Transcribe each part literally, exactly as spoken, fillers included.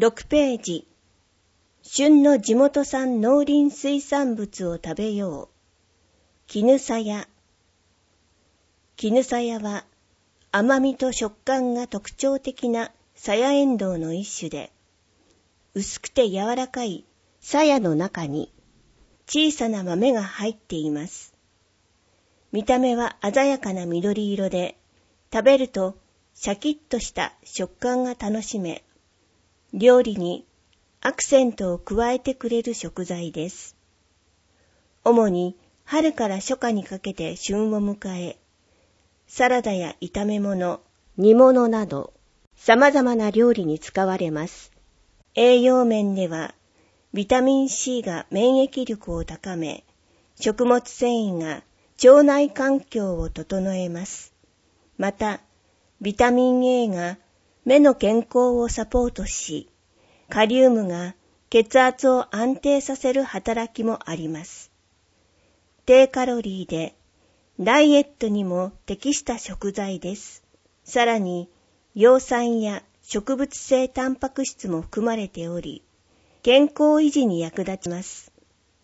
ろくページ、旬の地元産農林水産物を食べよう。絹さや。絹さやは甘みと食感が特徴的なさやえんどうの一種で、薄くて柔らかいさやの中に小さな豆が入っています。見た目は鮮やかな緑色で、食べるとシャキッとした食感が楽しめ、料理にアクセントを加えてくれる食材です。主に春から初夏にかけて旬を迎え、サラダや炒め物、煮物など様々な料理に使われます。栄養面では、ビタミン C が免疫力を高め、食物繊維が腸内環境を整えます。また、ビタミン A が目の健康をサポートし、カリウムが血圧を安定させる働きもあります。低カロリーで、ダイエットにも適した食材です。さらに、葉酸や植物性タンパク質も含まれており、健康維持に役立ちます。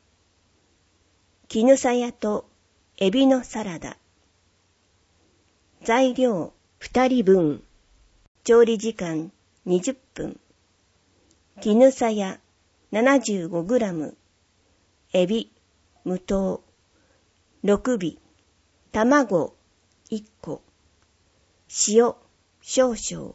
絹さやとエビのサラダ。材料ふたりぶん。調理時間にじゅっぷん。絹さや ななじゅうごグラム。エビ無糖。ろくび。卵いっこ。塩少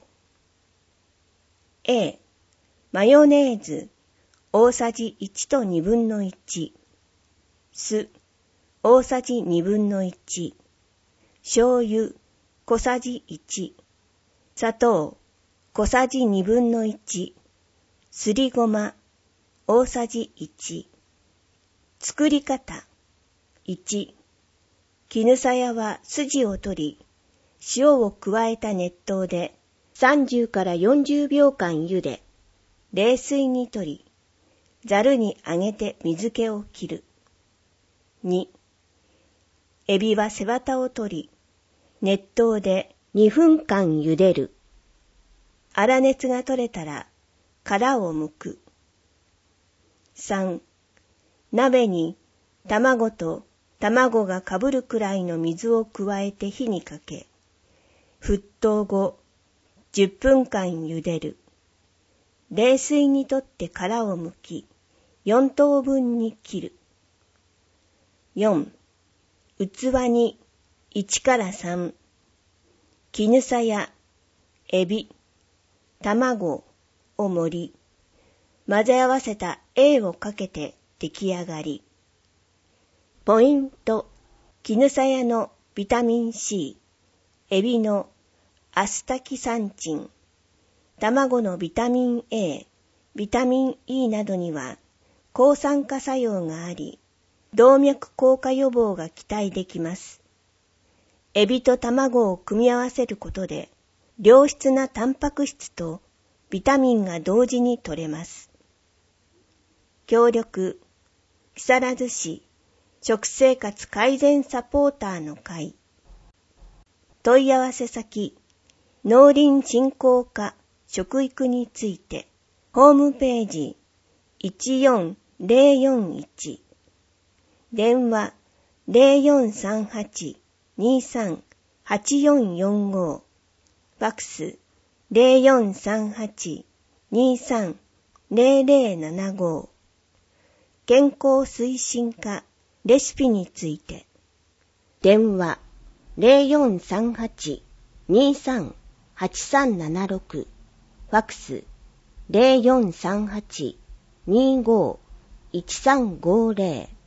々。A、マヨネーズ大さじいちとにぶんのいち。酢大さじにぶんのいち。醤油小さじいち。砂糖小さじにぶんのいち。すりごま大さじいち。作り方いち。絹さやは筋を取り、塩を加えた熱湯でさんじゅうからよんじゅうびょうかん茹で、冷水に取り、ざるに上げて水気を切る。に、エビは背わたを取り、熱湯でにふんかん茹でる。粗熱が取れたら、殻を剥く。さん、鍋に卵と卵がかぶるくらいの水を加えて火にかけ、沸騰後、じゅっぷんかん茹でる。冷水にとって殻を剥き、よんとうぶんに切る。よん、器にいちからさん、絹さや、エビ、卵を盛り、混ぜ合わせた A をかけて出来上がり。ポイント、絹さやのビタミン C、エビのアスタキサンチン、卵のビタミン A、ビタミン E などには抗酸化作用があり、動脈硬化予防が期待できます。エビと卵を組み合わせることで、良質なタンパク質とビタミンが同時に摂れます。協力、木更津市食生活改善サポーターの会。問い合わせ先、農林振興課食育について、ホームページいちよんぜろよんいち、電話ゼロよんさんはち にさんはちよんよんご、ファックスゼロよんさんはち にさんゼロゼロななご、健康推進課レシピについて、電話ゼロよんさんはち にさんはちさんななろく、ファックスゼロよんさんはち にごいちさんごゼロ。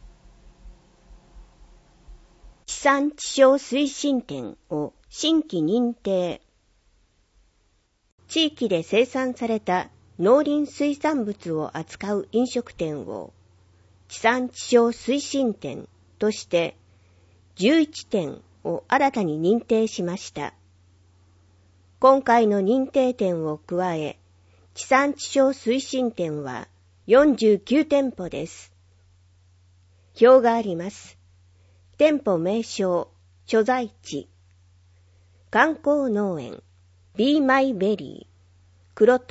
地産地消推進店を新規認定。地域で生産された農林水産物を扱う飲食店を地産地消推進店としてじゅういちてんを新たに認定しました。今回の認定店を加え、地産地消推進店はよんじゅうきゅうてんぽです。表があります。店舗名称、所在地。観光農園、Be My Berry、黒戸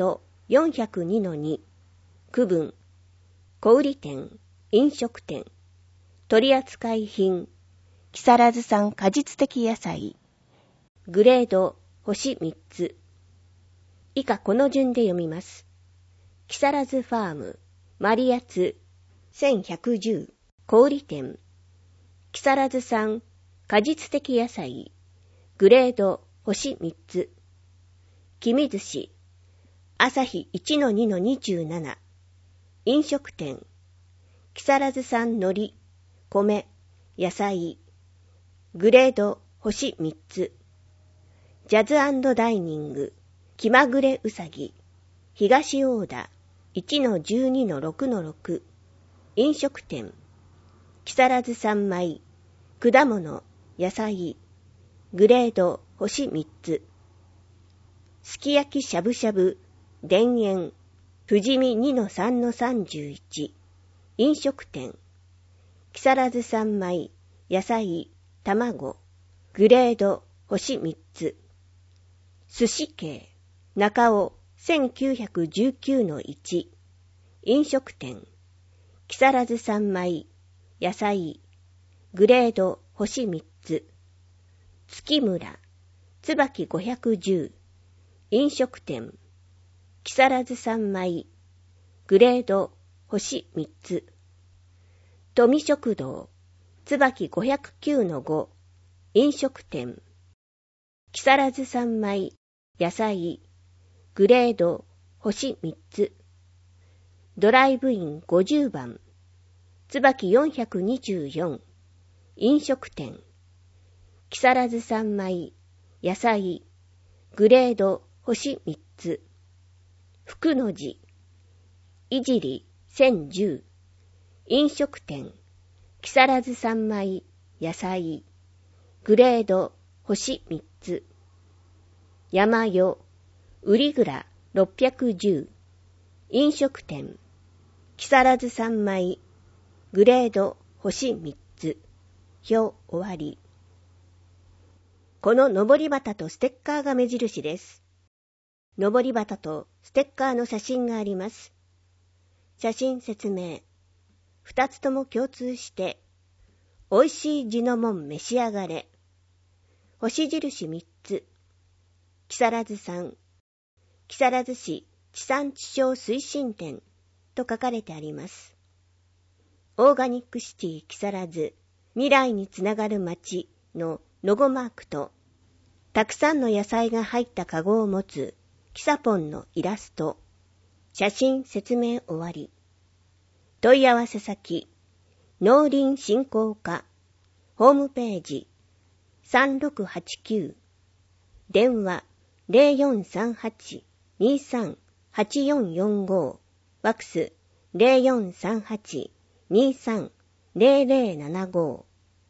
よんひゃくにのに、区分、小売店、飲食店、取扱品、木更津産果実的野菜、グレード、星みっつ。以下この順で読みます。木更津ファーム、マリアツ、せんひゃくじゅう、小売店、木更津産果実的野菜、グレード、星みっつ。君寿司、朝日 いちのにのにじゅうなな、飲食店、木更津産海苔、米、野菜、グレード、星みっつ。ジャズ&ダイニング、気まぐれうさぎ、東大田、いちのじゅうにのろくのろく、飲食店、木更津産米、果物、野菜、グレード、星みっつ。すき焼きしゃぶしゃぶ、田園、富士見 にのさんのさんじゅういち、飲食店、木更津産米、野菜、卵、グレード、星みっつ。寿司系、中尾、せんきゅうひゃくじゅうきゅうのいち、飲食店、木更津産米、野菜、グレード、星みっつ。月村、椿ごひゃくじゅう、飲食店、木更津産米、グレード、星みっつ。富食堂、椿ごひゃくきゅうのご、飲食店、木更津産米、野菜、グレード、星みっつ。ドライブインごじゅうばん、椿よんひゃくにじゅうよん、飲食店、木更津産米、野菜、グレード、星みっつ。福の字、いじりせんじゅう、飲食店、木更津産米、野菜、グレード、星みっつ。山代、売蔵ろっぴゃくじゅう、飲食店、木更津産米、グレード、星みっつ。表終わり。こののぼり旗とステッカーが目印です。のぼり旗とステッカーの写真があります。写真説明。二つとも共通して、美味しい地のもん召し上がれ。星印みっつ。木更津産、木更津市地産地消推進展と書かれてあります。オーガニックシティ木更津、未来につながる街のロゴマークと、たくさんの野菜が入ったカゴを持つキサポンのイラスト、写真説明終わり。問い合わせ先、農林振興課、ホームページ、さんろくはちきゅう、電話、ゼロよんさんはち にさんはちよんよんご、ファックス ゼロよんさんはち にさん ゼロゼロななご。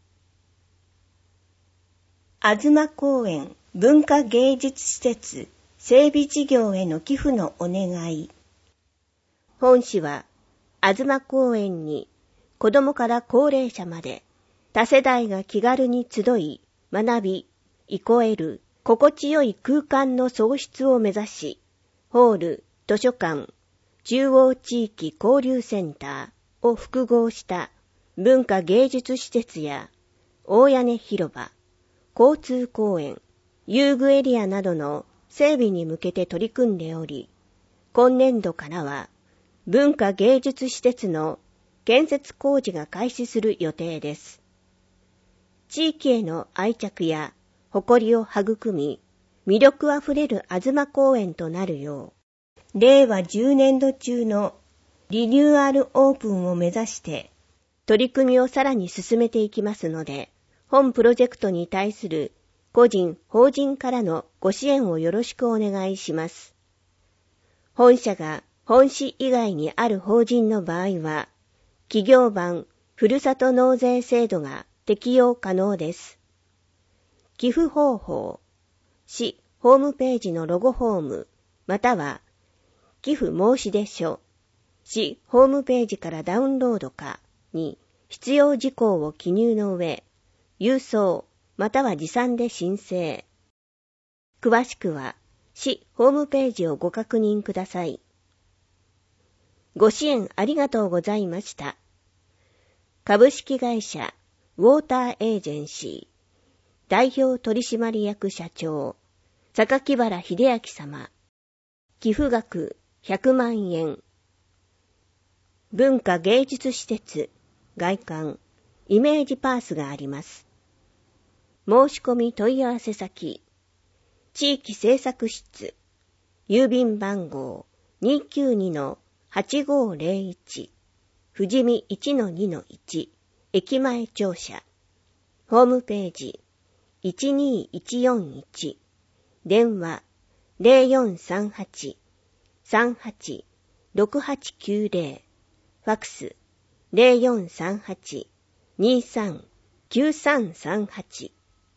あずま公園文化芸術施設整備事業への寄付のお願い。本市は、あずま公園に子どもから高齢者まで多世代が気軽に集い、学び、憩える心地よい空間の創出を目指し、ホール、図書館、中央地域交流センターを複合した文化芸術施設や大屋根広場、交通公園、遊具エリアなどの整備に向けて取り組んでおり、今年度からは文化芸術施設の建設工事が開始する予定です。地域への愛着や誇りを育み、魅力あふれるあずま公園となるよう、れいわじゅうねんど中のリニューアルオープンを目指して取り組みをさらに進めていきますので、本プロジェクトに対する個人・法人からのご支援をよろしくお願いします。本社が本市以外にある法人の場合は、企業版ふるさと納税制度が適用可能です。寄付方法、市ホームページのロゴフォーム、または寄付申出書、市ホームページからダウンロードかに必要事項を記入の上、郵送または持参で申請。詳しくは市ホームページをご確認ください。 ご支援ありがとうございました。株式会社ウォーターエージェンシー代表取締役社長榊原秀明様。寄付額ひゃくまんえん。文化芸術施設外観イメージパースがあります。申し込み問い合わせ先地域政策室郵便番号 にーきゅうにのはちごーぜろいち 富士見 いちのにのいち 駅前庁舎ホームページいちにーいちよんいち電話 ゼロよんさんはち さんはち ろくはちきゅうゼロ ファクス ゼロよんさんはち にーさん きゅうさんさんはち。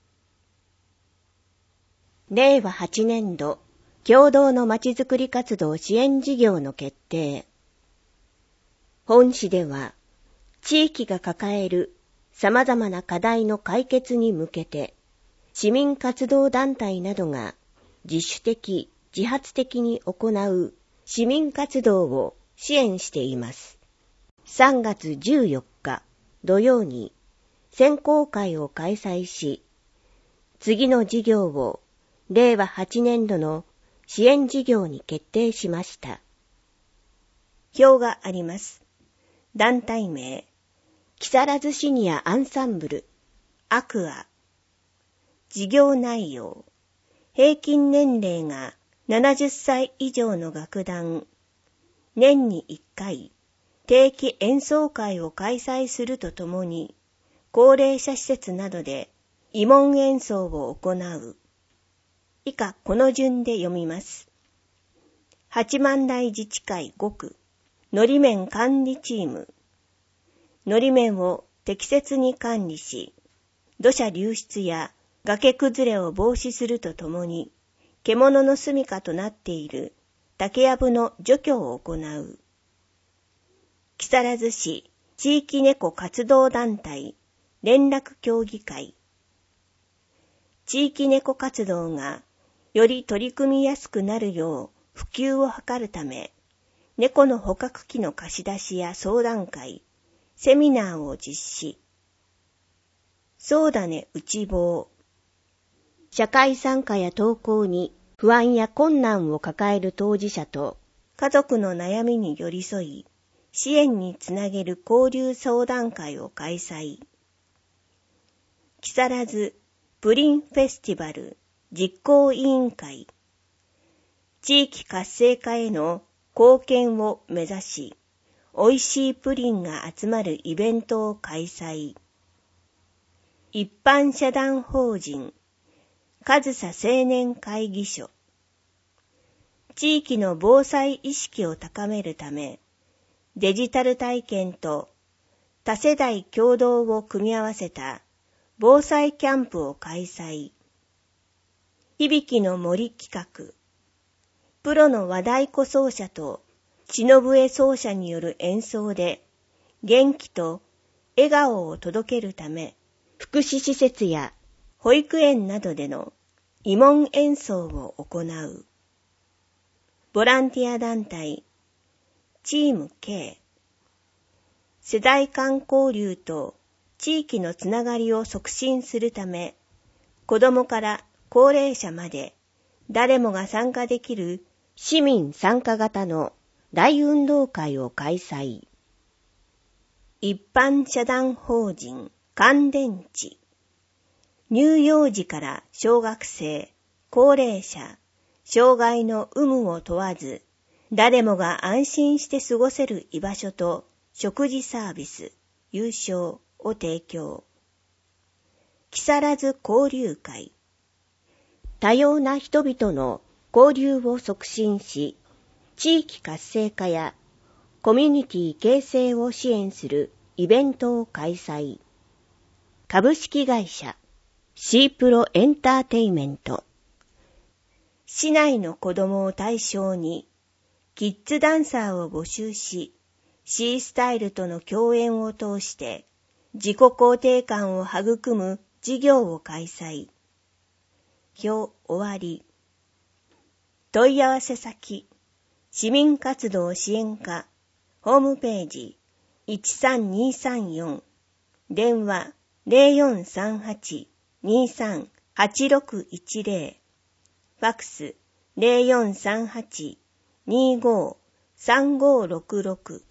れいわはちねんど共同のまちづくり活動支援事業の決定。本市では地域が抱える様々な課題の解決に向けて市民活動団体などが自主的、自発的に行う市民活動を支援しています。さんがつじゅうよっか土曜に選考会を開催し、次の事業をれいわはちねんどの支援事業に決定しました。表があります。団体名、木更津シニアアンサンブル、アクア。事業内容、平均年齢がななじゅっさい以上の楽団、年にいっかい定期演奏会を開催するとともに、高齢者施設などで慰問演奏を行う。以下この順で読みます。八幡平自治会ごく、のり面管理チーム。のり面を適切に管理し、土砂流出や崖崩れを防止するとともに、獣の住処となっている竹やぶの除去を行う。木更津市地域猫活動団体連絡協議会。地域猫活動がより取り組みやすくなるよう普及を図るため、猫の捕獲器の貸し出しや相談会、セミナーを実施。そうだね内房。社会参加や登校に不安や困難を抱える当事者と家族の悩みに寄り添い、支援につなげる交流相談会を開催。木更津プリンフェスティバル実行委員会。地域活性化への貢献を目指し、おいしいプリンが集まるイベントを開催。一般社団法人上総青年会議所。地域の防災意識を高めるため、デジタル体験と多世代共同を組み合わせた防災キャンプを開催。響きの森企画。プロの和太鼓奏者と篠笛奏者による演奏で元気と笑顔を届けるため、福祉施設や保育園などでの慰問演奏を行う。ボランティア団体チーム K。世代間交流と地域のつながりを促進するため、子どもから高齢者まで誰もが参加できる市民参加型の大運動会を開催。一般社団法人乾電池。乳幼児から小学生、高齢者、障害の有無を問わず、誰もが安心して過ごせる居場所と食事サービス、有償を提供。木更津交流会。多様な人々の交流を促進し、地域活性化やコミュニティ形成を支援するイベントを開催。株式会社シープロエンターテイメント。市内の子どもを対象にキッズダンサーを募集し、C スタイルとの共演を通して自己肯定感を育む事業を開催。表終わり。問い合わせ先、市民活動支援課、 ホームページいちさんにさんよん、電話 ゼロよんさんはち にさんはちろくいちゼロ、ファックス ゼロよんさんはち にごさんごろくろく